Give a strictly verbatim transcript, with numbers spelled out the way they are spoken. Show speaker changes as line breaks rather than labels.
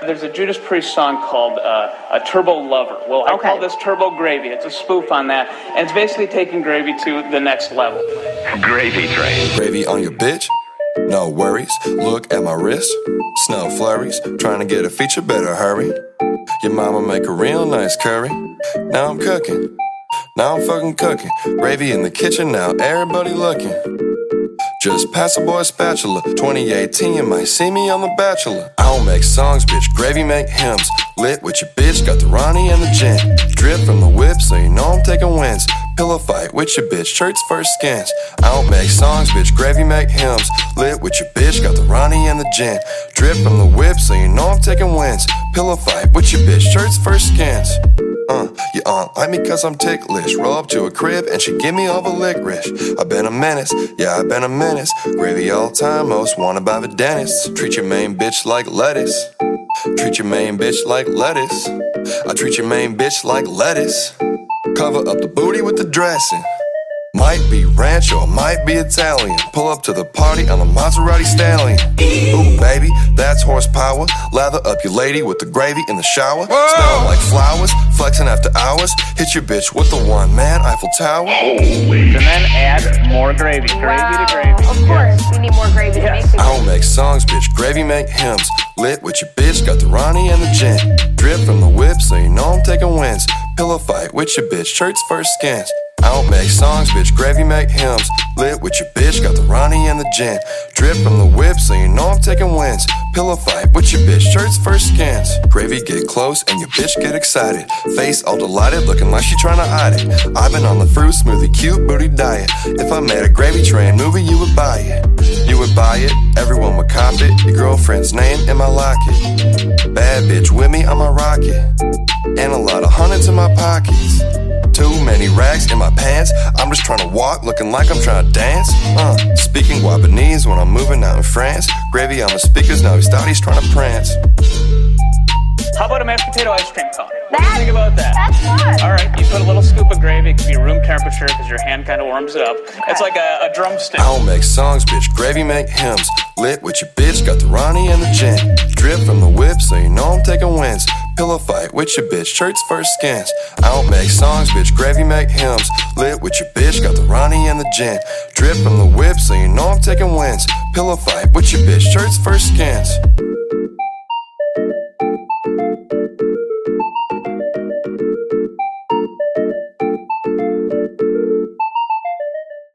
There's a Judas Priest song called uh, a Turbo Lover. Well, I
Okay.
call this Turbo Gravy. It's a spoof on that, and it's basically taking gravy to the next level.
Gravy train.
Gravy on your bitch? No worries. Look at my wrist. Snow flurries. Trying to get a feature, better hurry. Your mama make a real nice curry. Now I'm cooking. Now I'm fucking cooking. Gravy in the kitchen now, everybody looking. Just pass a boy a spatula. twenty eighteen, you might see me on The Bachelor. I don't make songs, bitch. Gravy make hymns. Lit with your bitch, got the Ronnie and the gin. Drip from the whip, so you know I'm taking wins. Pillow fight with your bitch, shirts first skins. I don't make songs, bitch. Gravy make hymns. Lit with your bitch, got the Ronnie and the gin. Drip from the whip, so you know I'm taking wins. Pillow fight with your bitch, shirts first skins. Uh, you aunt like me cause I'm ticklish. Roll up to a crib and she give me all the licorice. I've been a menace, yeah, I've been a menace. Gravy all the time, most wanted by the dentist. Treat your main bitch like lettuce. Treat your main bitch like lettuce. I treat your main bitch like lettuce. Cover up the booty with the dressing. Might be ranch or might be Italian. Pull up to the party on a Maserati stallion. Ooh, baby, that's horsepower. Lather up your lady with the gravy in the shower. Smell like flowers, flexing after hours. Hit your bitch with the one man Eiffel Tower.
And then add more gravy. Gravy
Wow.
to gravy.
Of course,
Yes.
we need more gravy to make
Yes.
the
I don't make songs, bitch. Gravy make hymns. Lit with your bitch, got the Ronnie and the gin. Drip from the whip, so you know I'm taking wins. Pillow fight with your bitch, shirts first skins. I don't make songs, bitch. Gravy make hymns. Lit with your bitch, got the Ronnie and the gin. Drip from the whip, so you know I'm taking wins. Pillow fight with your bitch, shirts first skins. Gravy get close and your bitch get excited. Face all delighted, looking like she tryna hide it. I've been on the fruit smoothie, cute booty diet. If I made a gravy train movie, you would buy it. You would buy it, everyone would cop it. Your girlfriend's name in my locket. Bad bitch with me on my rocket. And a lot of hundreds in my pockets. Too many rags in my pants. I'm just trying to walk, looking like I'm trying to dance. Uh, speaking Guabanese when I'm moving out in France. Gravy on the speakers, now he's thought he's trying to prance.
How about a mashed potato ice cream cone? What do you
That-
think about that?
That's fun.
All right, you put a little scoop of gravy. It can be room temperature because your hand kind of warms it up. It's like a, a drumstick.
I don't make songs, bitch. Gravy make hymns. Lit with your bitch, got the Ronnie and the gin. Drip from the whip, so you know I'm taking wins. Pillow fight with your bitch, shirts first skins. I don't make songs, bitch. Gravy make hymns. Lit with your bitch, got the Ronnie and the gin. Drip from the whip, so you know I'm taking wins. Pillow fight with your bitch, shirts first skins.